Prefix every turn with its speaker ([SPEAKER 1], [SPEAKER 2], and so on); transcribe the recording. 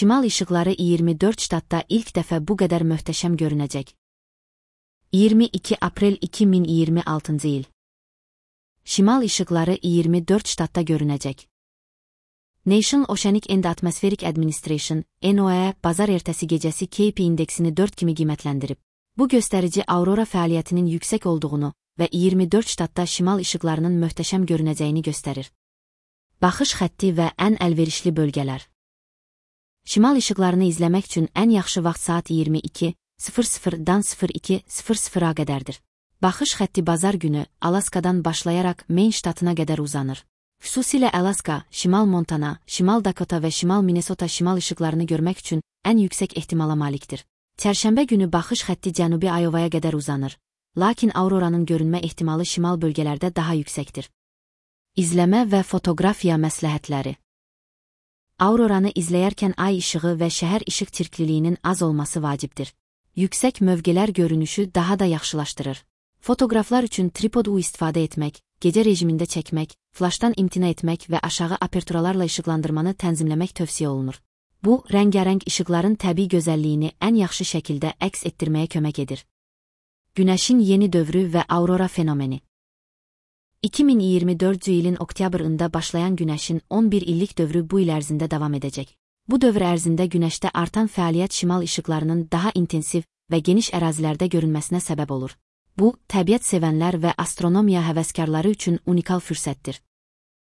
[SPEAKER 1] Şimal işıqları 24 ştatda ilk dəfə bu qədər möhtəşəm görünəcək. 22 aprel 2026-cı il. Şimal işıqları 24 ştatda görünəcək. National Oceanic and Atmospheric Administration, NOAA, bazar ertəsi gecəsi KP indeksini 4 kimi qiymətləndirib. Bu göstərici aurora fəaliyyətinin yüksək olduğunu və 24 ştatda şimal işıqlarının möhtəşəm görünəcəyini göstərir. Baxış xətti və ən əlverişli bölgələr. Şimal işıqlarını izləmək üçün ən yaxşı vaxt saat 22:00-dan 02:00-a qədərdir. Baxış xətti bazar günü Alaskadan başlayaraq Maine ştatına qədər uzanır. Xüsusilə Alaska, Şimal Montana, Şimal Dakota və Şimal Minnesota şimal işıqlarını görmək üçün ən yüksək ehtimala malikdir. Çərşənbə günü baxış xətti Cənubi Iowaya qədər uzanır, lakin auroranın görünmə ehtimalı şimal bölgələrdə daha yüksəkdir. İzləmə və fotoqrafiya məsləhətləri. Auroranı izləyərkən ay işığı və şəhər işıq çirkliliyinin az olması vacibdir. Yüksək mövqelər görünüşü daha da yaxşılaşdırır. Fotoqraflar üçün tripod istifadə etmək, gecə rejimində çəkmək, flaşdan imtina etmək və aşağı aperturalarla işıqlandırmanı tənzimləmək tövsiyə olunur. Bu, rəngarəng işıqların təbii gözəlliyini ən yaxşı şəkildə əks etdirməyə kömək edir. Günəşin yeni dövrü və aurora fenomeni. 2024-cü ilin oktyabrında başlayan günəşin 11 illik dövrü bu il ərzində davam edəcək. Bu dövr ərzində günəşdə artan fəaliyyət şimal işıqlarının daha intensiv və geniş ərazilərdə görünməsinə səbəb olur. Bu, təbiət sevənlər və astronomiya həvəskarları üçün unikal fürsətdir.